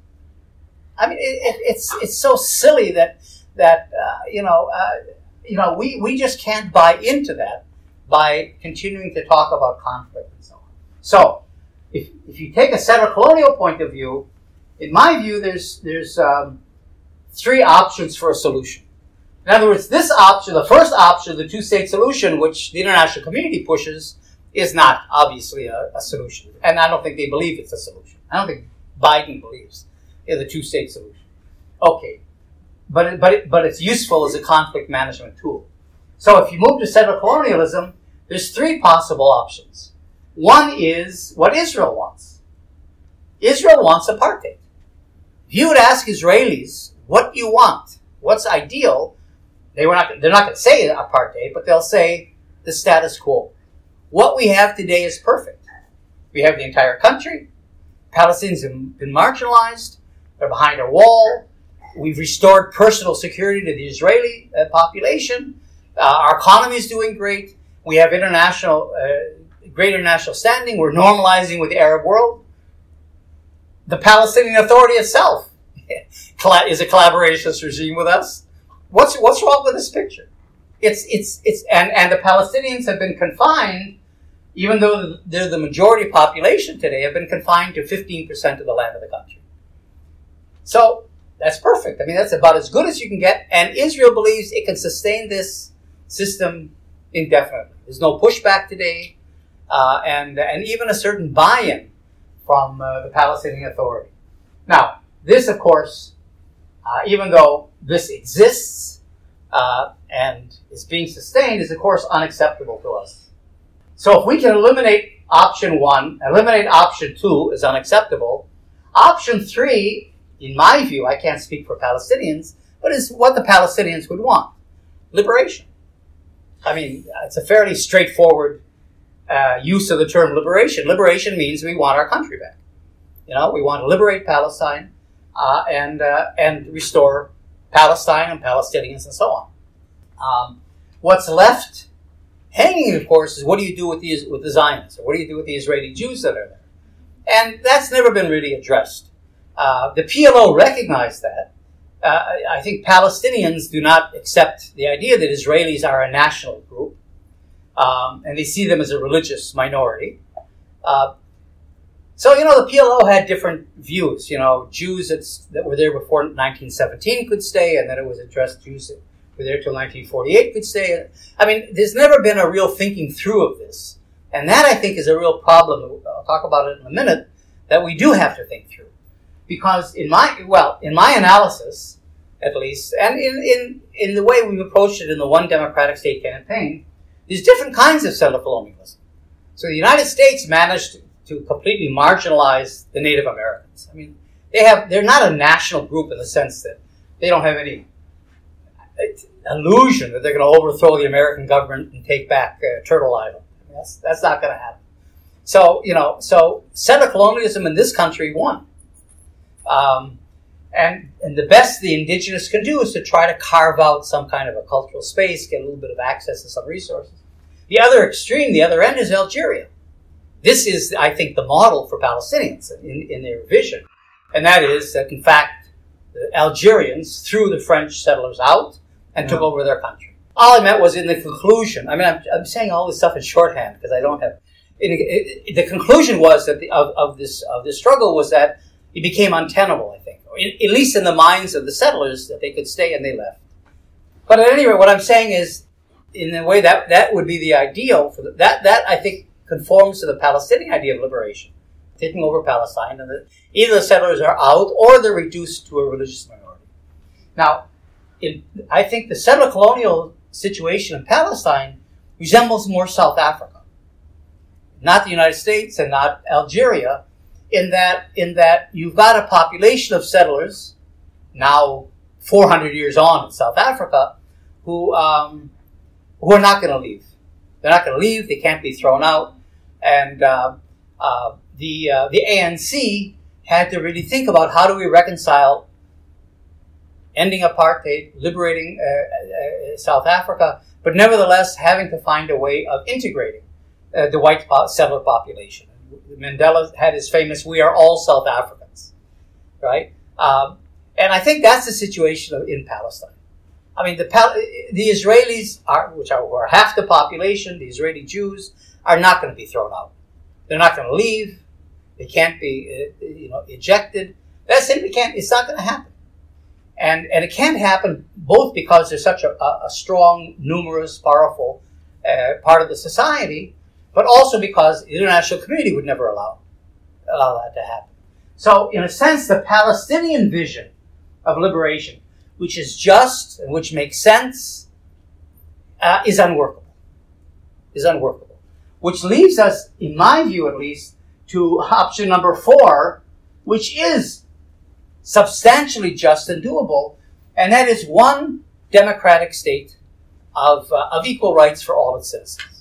S3: I mean, it, it, it's it's so silly that that uh, you know uh, you know we, we just can't buy into that by continuing to talk about conflict and so on. So if if you take a settler colonial point of view, in my view, there's there's um, three options for a solution. In other words, this option, the first option, the two-state solution, which the international community pushes, is not obviously a, a solution. And I don't think they believe it's a solution. I don't think Biden believes in the two-state solution. Okay. But it, but it, but it's useful as a conflict management tool. So if you move to settler colonialism, there's three possible options. One is what Israel wants. Israel wants apartheid. If you would ask Israelis, what do you want? What's ideal? They were not, they're not going to say apartheid, but they'll say the status quo. What we have today is perfect. We have the entire country. Palestinians have been marginalized. They're behind a wall. We've restored personal security to the Israeli uh, population. Uh, our economy is doing great. We have international, uh, great international standing. We're normalizing with the Arab world. The Palestinian Authority itself is a collaborationist regime with us. What's what's wrong with this picture? It's it's it's and, and the Palestinians have been confined, even though they're the majority population today, have been confined to fifteen percent of the land of the country. So that's perfect. I mean, that's about as good as you can get. And Israel believes it can sustain this system indefinitely. There's no pushback today, uh, and and even a certain buy-in from uh, the Palestinian Authority. Now, this, of course, uh, even though this exists uh, and is being sustained, is, of course, unacceptable to us. So if we can eliminate option one, eliminate option two is unacceptable, option three, in my view, I can't speak for Palestinians, but is what the Palestinians would want. Liberation. I mean, it's a fairly straightforward uh, use of the term liberation. Liberation means we want our country back. You know, we want to liberate Palestine uh, and uh, and restore Palestine and Palestinians and so on. Um, what's left hanging, of course, is what do you do with the with the Zionists, or what do you do with the Israeli Jews that are there? And that's never been really addressed. Uh, the P L O recognized that. Uh, I think Palestinians do not accept the idea that Israelis are a national group, um, and they see them as a religious minority. Uh, so, you know, the P L O had different views. You know, Jews that's, that were there before nineteen seventeen could stay, and then it was addressed Jews that were there till nineteen forty-eight could stay. I mean, there's never been a real thinking through of this. And that, I think, is a real problem. I'll talk about it in a minute, that we do have to think through. Because in my, well, in my analysis, at least, and in, in, in the way we've approached it in the One Democratic State campaign, there's different kinds of settler colonialism. So the United States managed to, to completely marginalize the Native Americans. I mean, they have, they're not a national group in the sense that they don't have any illusion that they're going to overthrow the American government and take back uh, Turtle Island. I mean, that's, that's not going to happen. So, you know, so settler colonialism in this country won. Um, and, and the best the indigenous can do is to try to carve out some kind of a cultural space, get a little bit of access to some resources. The other extreme, the other end, is Algeria. This is, I think, the model for Palestinians in, in their vision. And that is that, in fact, the Algerians threw the French settlers out and yeah. took over their country. All I meant was in the conclusion. I mean, I'm, I'm saying all this stuff in shorthand because I don't have... It, it, it, the conclusion was that the, of, of this of this struggle was that it became untenable, I think, or in, at least in the minds of the settlers, that they could stay and they left. But at any rate, what I'm saying is, in a way, that that would be the ideal for the, that. That I think conforms to the Palestinian idea of liberation, taking over Palestine, and that either the settlers are out or they're reduced to a religious minority. Now, in, I think the settler colonial situation in Palestine resembles more South Africa, not the United States and not Algeria. In that, in that you've got a population of settlers, now four hundred years on in South Africa, who um, who are not going to leave. They're not going to leave. They can't be thrown out. And uh, uh, the uh, the A N C had to really think about how do we reconcile ending apartheid, liberating uh, uh, South Africa, but nevertheless having to find a way of integrating uh, the white settler population. Mandela had his famous, "We are all South Africans," right? Um, and I think that's the situation in Palestine. I mean, the Pal- the Israelis, are, which are, are half the population, the Israeli Jews, are not going to be thrown out. They're not going to leave. They can't be, uh, you know, ejected. That simply can't. It's not going to happen. And and it can't happen both because there's such a, a strong, numerous, powerful uh, part of the society, but also because the international community would never allow, allow that to happen. So, in a sense, the Palestinian vision of liberation, which is just and which makes sense, uh, is unworkable. Is unworkable. Which leaves us, in my view at least, to option number four, which is substantially just and doable, and that is one democratic state of uh, of equal rights for all its citizens.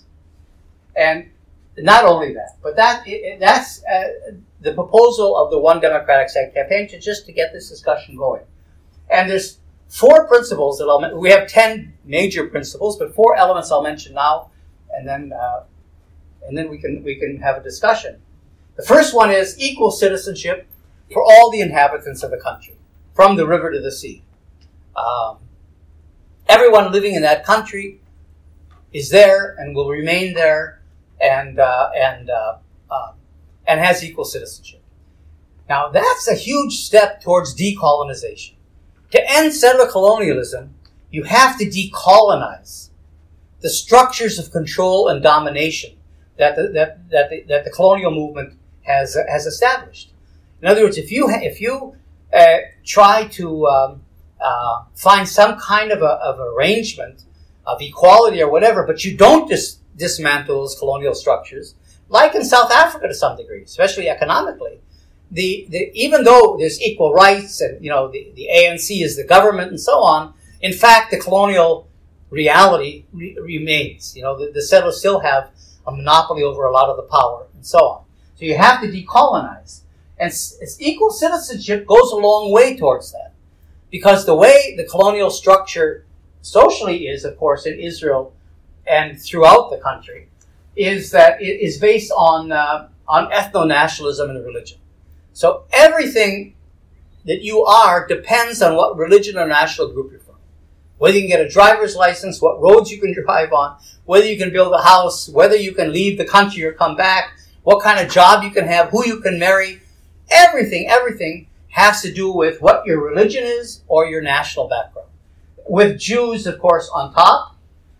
S3: And not only that, but that that's uh, the proposal of the One Democratic State campaign to just to get this discussion going. And there's four principles that I'll we have ten major principles, but four elements I'll mention now, and then uh, and then we can we can have a discussion. The first one is equal citizenship for all the inhabitants of the country, from the river to the sea. Um, everyone living in that country is there and will remain there, and uh, and uh, uh, and has equal citizenship. Now that's a huge step towards decolonization. To end settler colonialism, you have to decolonize the structures of control and domination that the, that, that the, that the colonial movement has uh, has established. In other words, if you ha- if you uh, try to um, uh, find some kind of a of arrangement of equality or whatever, but you don't dis- dismantle those colonial structures, like in South Africa to some degree, especially economically, the, the even though there's equal rights and you know the, the A N C is the government and so on, in fact the colonial reality re- remains. You know the, the settlers still have a monopoly over a lot of the power and so on. So you have to decolonize. And it's equal citizenship goes a long way towards that. Because the way the colonial structure socially is, of course, in Israel and throughout the country, is that it is based on, uh, on ethno-nationalism and religion. So everything that you are depends on what religion or national group you're from. Whether you can get a driver's license, what roads you can drive on, whether you can build a house, whether you can leave the country or come back, what kind of job you can have, who you can marry. Everything, everything has to do with what your religion is or your national background. With Jews, of course, on top.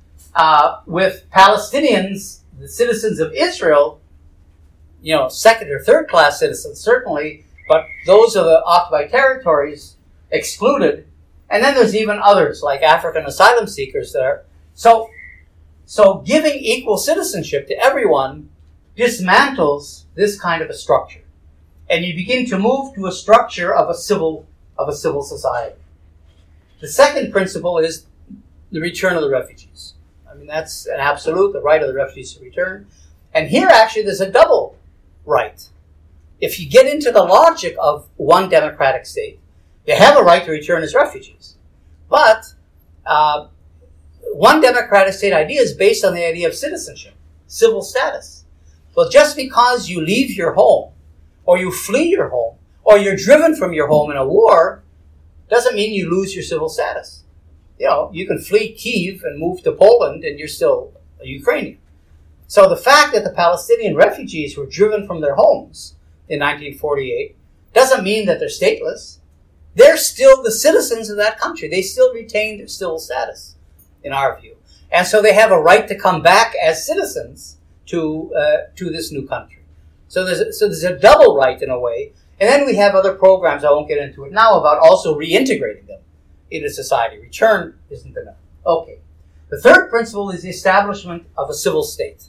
S3: Uh, with Palestinians, the citizens of Israel, you know, second or third class citizens, certainly, but those of the occupied territories excluded. And then there's even others, like African asylum seekers that are... So, so giving equal citizenship to everyone dismantles this kind of a structure. And you begin to move to a structure of a civil, of a civil society. The second principle is the return of the refugees. I mean, that's an absolute, the right of the refugees to return. And here, actually, there's a double right. If you get into the logic of one democratic state, they have a right to return as refugees. But uh, one democratic state idea is based on the idea of citizenship, civil status. Well, just because you leave your home, or you flee your home, or you're driven from your home in a war, doesn't mean you lose your civil status. You know, you can flee Kyiv and move to Poland, and you're still a Ukrainian. So the fact that the Palestinian refugees were driven from their homes in nineteen forty-eight doesn't mean that they're stateless. They're still the citizens of that country. They still retain their civil status, in our view. And so they have a right to come back as citizens to uh, to this new country. So there's a, so there's a double right in a way. And then we have other programs, I won't get into it now, about also reintegrating them into society. Return isn't enough. Okay. The third principle is the establishment of a civil state.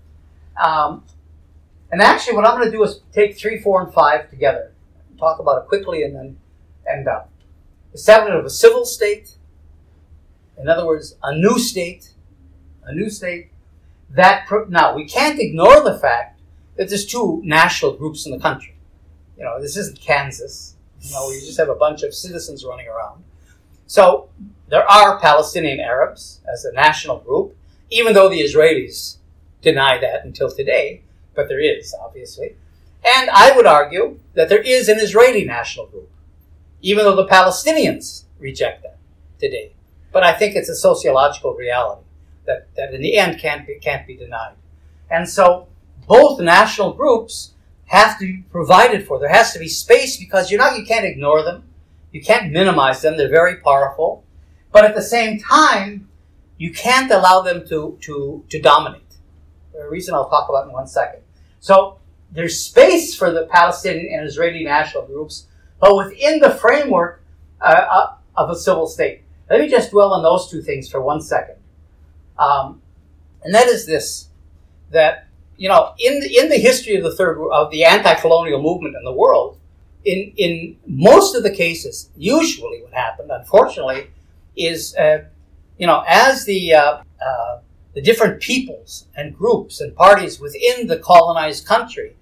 S3: Um, and actually what I'm going to do is take three, four, and five together. Talk about it quickly and then end up. Establishment of a civil state. In other words, a new state. A new state. That pro- now, we can't ignore the fact that there's two national groups in the country. You know, this isn't Kansas. You know, we just have a bunch of citizens running around. So there are Palestinian Arabs as a national group, even though the Israelis deny that until today, but there is, obviously. And I would argue that there is an Israeli national group, even though the Palestinians reject that today. But I think it's a sociological reality that, that in the end can't be, can't be denied. And so both national groups have to be provided for. There has to be space because you're not, you can't ignore them. You can't minimize them. They're very powerful. But at the same time, you can't allow them to, to, to dominate. A reason I'll talk about in one second. So there's space for the Palestinian and Israeli national groups, but within the framework uh, of a civil state. Let me just dwell on those two things for one second. Um, and that is this, that, you know, in the, in the history of the third, of the anti-colonial movement in the world, in, in most of the cases, usually what happened, unfortunately, is, uh, you know, as the, uh, uh, the different peoples and groups and parties within the colonized country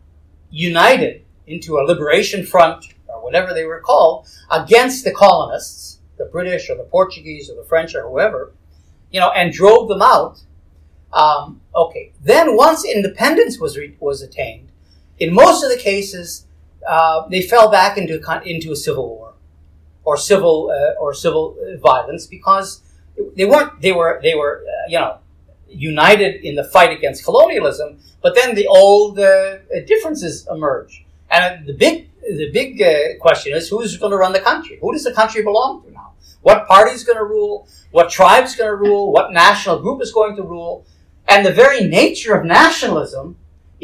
S3: united into a liberation front, or whatever they were called, against the colonists, the British or the Portuguese or the French or whoever, you know, and drove them out. Um, okay. Then once independence was re- was attained, in most of the cases, uh, they fell back into into a civil war, or civil uh, or civil violence, because they weren't. They were they were uh, you know united in the fight against colonialism. But then the old uh, differences emerge, and the big the big uh, question is, who's going to run the country? Who does the country belong to now? What party is going to rule? What tribe is going to rule? What national group is going to rule? And the very nature of nationalism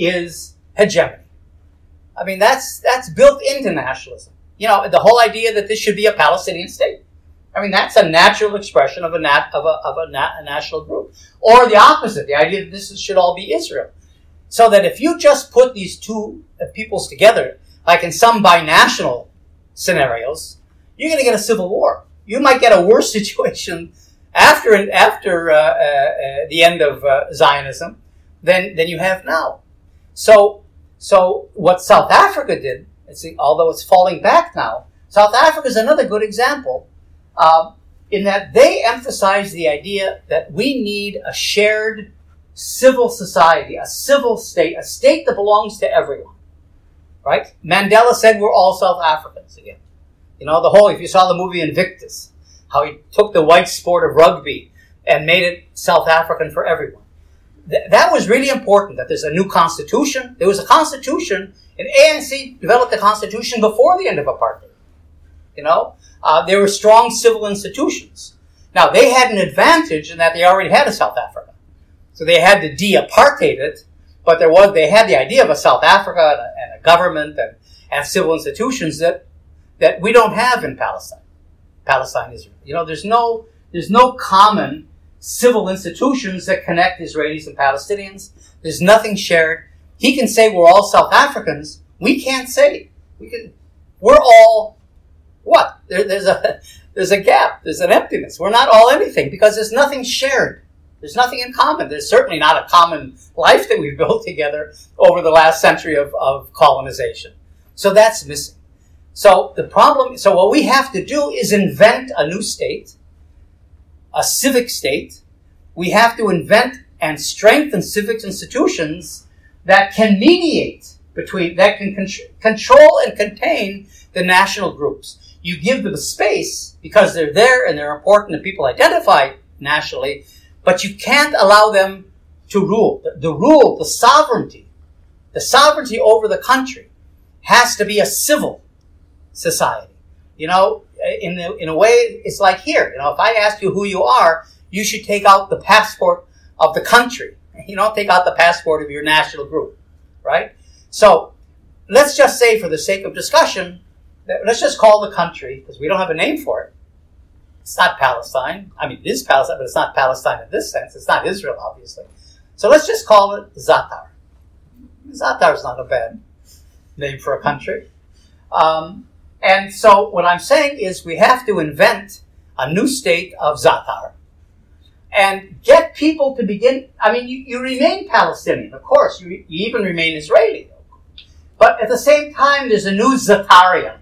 S3: is hegemony. I mean, that's that's built into nationalism. You know, the whole idea that this should be a Palestinian state. I mean, that's a natural expression of a nat, of a of a, nat, a national group, or the opposite, the idea that this should all be Israel. So that if you just put these two peoples together, like in some binational scenarios, you're going to get a civil war. You might get a worse situation after after uh, uh, uh, the end of uh, Zionism than than you have now. So so what South Africa did, it's, although it's falling back now, South Africa is another good example. Uh, in that they emphasize the idea that we need a shared civil society, a civil state, a state that belongs to everyone, right? Mandela said we're all South Africans again. You know, the whole, if you saw the movie Invictus, how he took the white sport of rugby and made it South African for everyone. Th- that was really important, that there's a new constitution. There was a constitution, and A N C developed a constitution before the end of apartheid. You know, uh, there were strong civil institutions. Now, they had an advantage in that they already had a South Africa. So they had to de-apartheid it, but there was, they had the idea of a South Africa and a, and a government and, and civil institutions that, that we don't have in Palestine. Palestine, Israel. You know, there's no, there's no common civil institutions that connect Israelis and Palestinians. There's nothing shared. He can say we're all South Africans. We can't say. We can, we're all what? There, there's a there's a gap. There's an emptiness. We're not all anything because there's nothing shared. There's nothing in common. There's certainly not a common life that we've built together over the last century of, of colonization. So that's missing. So the problem, so what we have to do is invent a new state, a civic state. We have to invent and strengthen civic institutions that can mediate between, that can con- control and contain the national groups. You give them a space because they're there and they're important and people identify nationally, but you can't allow them to rule. The, the rule, the sovereignty, the sovereignty over the country has to be a civil society. You know, in the, in a way, it's like here. You know, if I ask you who you are, you should take out the passport of the country. You don't take out the passport of your national group, right? So let's just say, for the sake of discussion, that let's just call the country, because we don't have a name for it. It's not Palestine. I mean, it is Palestine, but it's not Palestine in this sense. It's not Israel, obviously. So let's just call it Zatar. Zatar is not a bad name for a country. Um, and so what I'm saying is we have to invent a new state of Zatar and get people to begin. I mean, you, you remain Palestinian, of course. You, you even remain Israeli. But at the same time, there's a new Zatarian.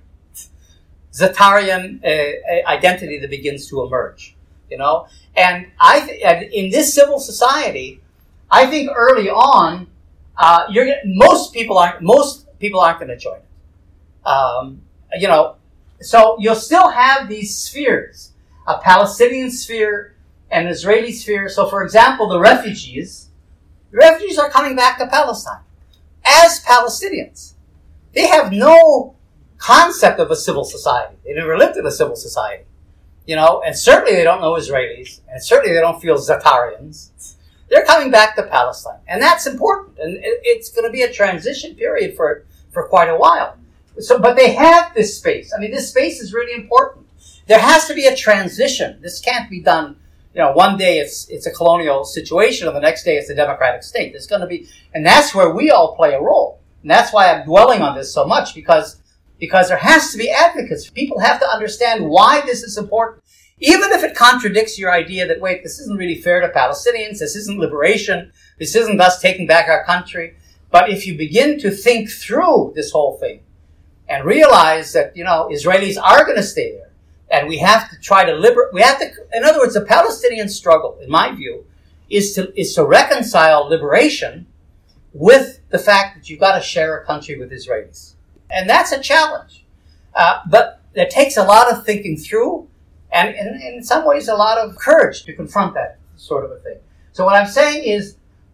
S3: Zatarian uh, identity that begins to emerge, you know, and I th- and in this civil society, I think early on, uh, you're gonna, most people aren't most people aren't going to join it, um, you know, so you'll still have these spheres, a Palestinian sphere, an Israeli sphere. So, for example, the refugees, the refugees are coming back to Palestine as Palestinians. They have no concept of a civil society. They never lived in a civil society, you know, and certainly they don't know Israelis, and certainly they don't feel Zatarians. They're coming back to Palestine, and that's important, and it's going to be a transition period for for quite a while. So, but they have this space. I mean, this space is really important. There has to be a transition. This can't be done, you know, one day it's it's a colonial situation, and the next day it's a democratic state. There's going to be, and that's where we all play a role, and that's why I'm dwelling on this so much, because Because there has to be advocates. People have to understand why this is important. Even if it contradicts your idea that, wait, this isn't really fair to Palestinians, this isn't liberation, this isn't us taking back our country. But if you begin to think through this whole thing and realize that, you know, Israelis are going to stay there, and we have to try to liberate, we have to, in other words, the Palestinian struggle, in my view, is to, is to reconcile liberation with the fact that you've got to share a country with Israelis. And that's a challenge. Uh, but it takes a lot of thinking through and, and in some ways a lot of courage to confront that sort of a thing. So what I'm saying is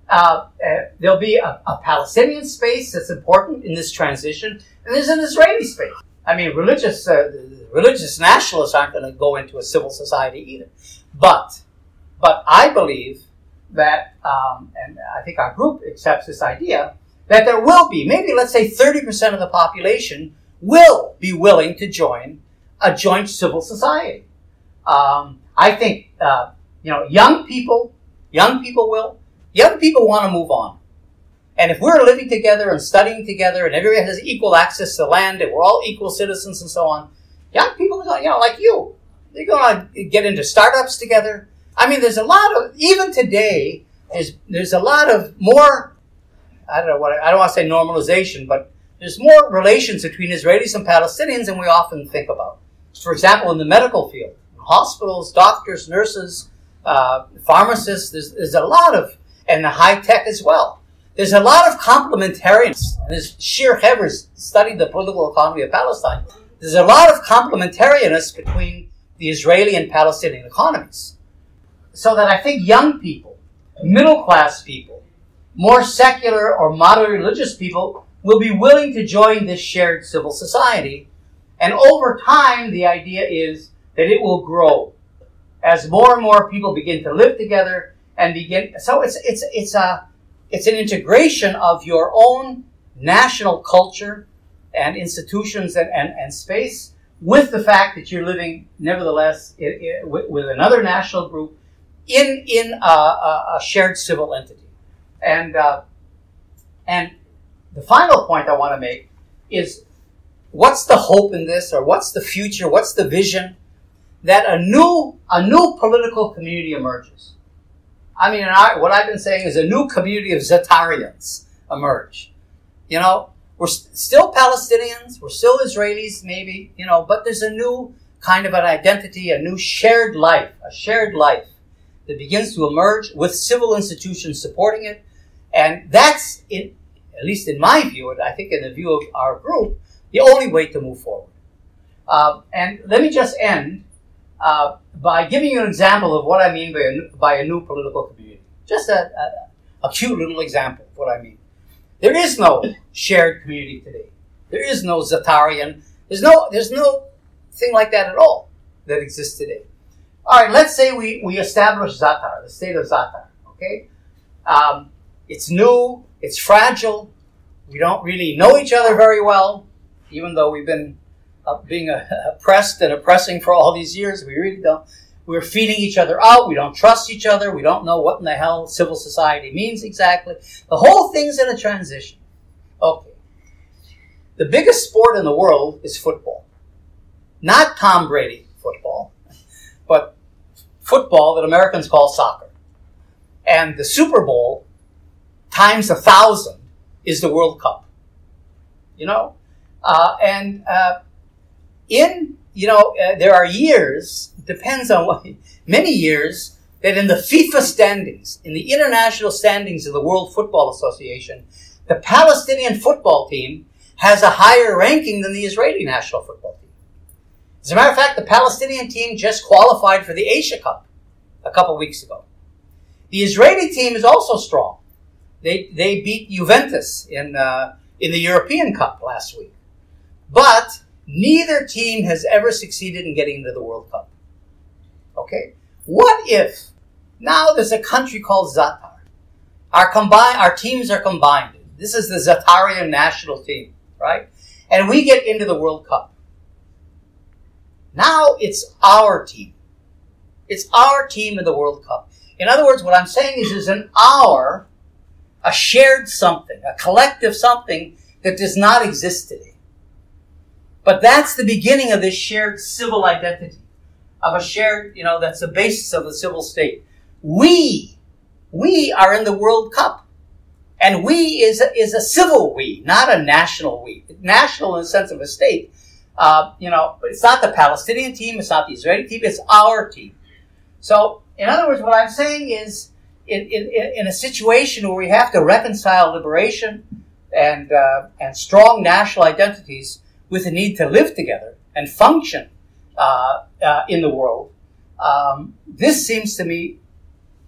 S3: uh, uh, there'll be a, a Palestinian space that's important in this transition, and there's an Israeli space. I mean, religious uh, religious nationalists aren't going to go into a civil society either. But, but I believe that, um, and I think our group accepts this idea, that there will be, maybe let's say thirty percent of the population will be willing to join a joint civil society. Um, I think, uh, you know, young people, young people will, young people want to move on. And if we're living together and studying together and everybody has equal access to land and we're all equal citizens and so on, young people, you know, like you, they're going to get into startups together. I mean, there's a lot of, even today, there's, there's a lot of more, I don't know what, I don't want to say normalization, but there's more relations between Israelis and Palestinians than we often think about. For example, in the medical field, hospitals, doctors, nurses, uh, pharmacists, there's, there's a lot of, and the high tech as well. There's a lot of complementariansness. And as Shir Hever's studied the political economy of Palestine, there's a lot of complementariansness between the Israeli and Palestinian economies. So that I think young people, middle-class people, more secular or moderate religious people will be willing to join this shared civil society. And over time, the idea is that it will grow as more and more people begin to live together and begin. So it's it's it's a it's an integration of your own national culture and institutions and, and, and space with the fact that you're living, nevertheless, in, in, with, with another national group in in a, a, a shared civil entity. And uh, and the final point I want to make is, what's the hope in this, or what's the future, what's the vision? That a new a new political community emerges. I mean, I, what I've been saying is a new community of Zatarians emerge. You know, we're st- still Palestinians, we're still Israelis, maybe, you know, but there's a new kind of an identity, a new shared life, a shared life that begins to emerge with civil institutions supporting it. And that's, in, at least in my view, and I think in the view of our group, the only way to move forward. Uh, and let me just end uh, by giving you an example of what I mean by a, by a new political community. Just a, a, a cute little example of what I mean. There is no shared community today. There is no Zatarian. There's no there's no thing like that at all that exists today. All right, let's say we, we establish Zatar, the state of Zatar, okay? Um, it's new, it's fragile, we don't really know each other very well, even though we've been uh, being uh, oppressed and oppressing for all these years. We really don't. We're feeding each other out. We don't trust each other. We don't know what in the hell civil society means exactly. The whole thing's in a transition. Okay. The biggest sport in the world is football. Not Tom Brady football, but football that Americans call soccer. And the Super Bowl times a thousand is the World Cup. You know? Uh, and uh, in, you know, uh, there are years, depends on what, many years, that in the FIFA standings, in the international standings of the World Football Association, the Palestinian football team has a higher ranking than the Israeli national football team. As a matter of fact, the Palestinian team just qualified for the Asia Cup a couple weeks ago. The Israeli team is also strong. They they beat Juventus in uh, in the European Cup last week. But neither team has ever succeeded in getting into the World Cup. Okay? What if now there's a country called Zatar? Our combine, our teams are combined. This is the Zatarian national team, right? And we get into the World Cup. Now it's our team. It's our team in the World Cup. In other words, what I'm saying is there's an our, a shared something, a collective something that does not exist today. But that's the beginning of this shared civil identity, of a shared, you know, that's the basis of the civil state. We, we are in the World Cup. And we is a, is a civil we, not a national we. National in the sense of a state. Uh, you know, but it's not the Palestinian team, it's not the Israeli team, it's our team. So, in other words, what I'm saying is, in, in, in a situation where we have to reconcile liberation and uh, and strong national identities with the need to live together and function uh, uh, in the world, um, this seems to me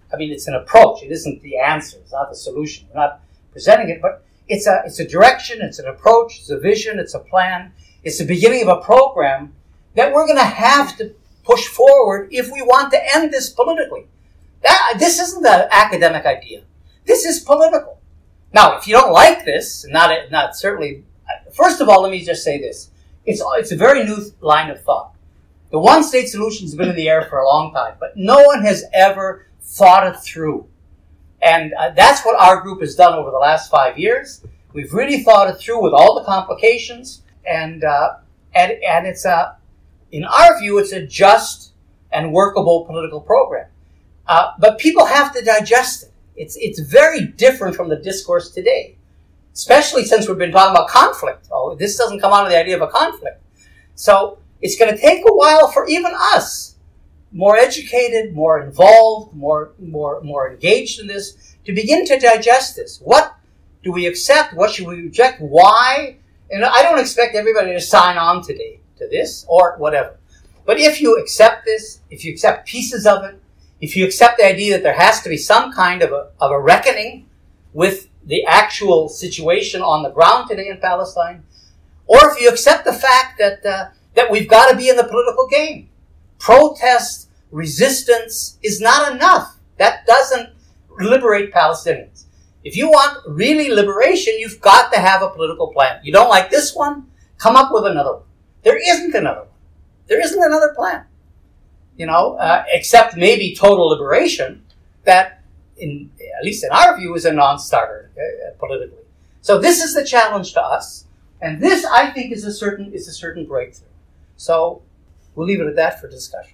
S3: I mean, it's an approach. It isn't the answer. It's not the solution. We're not presenting it, but it's a it's a direction. It's an approach. It's a vision. It's a plan. It's the beginning of a program that we're going to have to push forward if we want to end this politically. That, this isn't an academic idea. This is political. Now, if you don't like this, not not certainly. First of all, let me just say this: it's it's a very new line of thought. The one-state solution has been in the air for a long time, but no one has ever thought it through. And uh, that's what our group has done over the last five years. We've really thought it through with all the complications, and uh, and and it's a, in our view, it's a just and workable political program. Uh, but people have to digest it. It's it's very different from the discourse today, especially since we've been talking about conflict. Oh, this doesn't come out of the idea of a conflict. So it's going to take a while for even us, more educated, more involved, more more more engaged in this, to begin to digest this. What do we accept? What should we reject? Why? And I don't expect everybody to sign on today to this or whatever. But if you accept this, if you accept pieces of it, if you accept the idea that there has to be some kind of a, of a reckoning with the actual situation on the ground today in Palestine, or if you accept the fact that uh, that we've got to be in the political game. Protest, resistance is not enough. That doesn't liberate Palestinians. If you want really liberation, you've got to have a political plan. You don't like this one? Come up with another one. There isn't another one. There isn't another plan. You know, uh, except maybe total liberation, that, in at least in our view, is a non-starter uh, politically. So this is the challenge to us, and this, I think, is a certain is a certain breakthrough. So we'll leave it at that for discussion.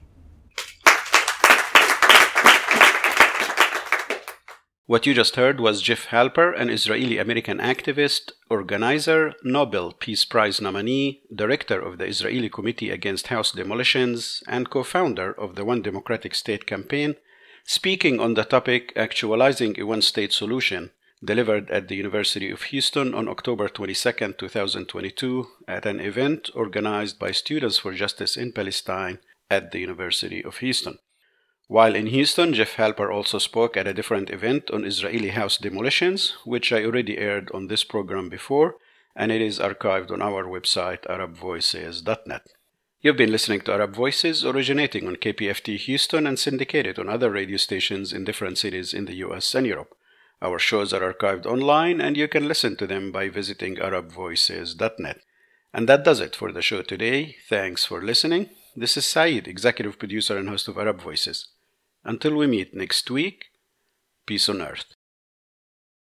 S1: What you just heard was Jeff Halper, an Israeli-American activist, organizer, Nobel Peace Prize nominee, director of the Israeli Committee Against House Demolitions, and co-founder of the One Democratic State campaign, speaking on the topic Actualizing a One-State Solution, delivered at the University of Houston on October twenty-second, twenty twenty-two, at an event organized by Students for Justice in Palestine at the University of Houston. While in Houston, Jeff Halper also spoke at a different event on Israeli house demolitions, which I already aired on this program before, and it is archived on our website, arab voices dot net. You've been listening to Arab Voices, originating on K P F T Houston and syndicated on other radio stations in different cities in the U S and Europe. Our shows are archived online, and you can listen to them by visiting arab voices dot net. And that does it for the show today. Thanks for listening. This is Saeed, executive producer and host of Arab Voices. Until we meet next week, peace on earth.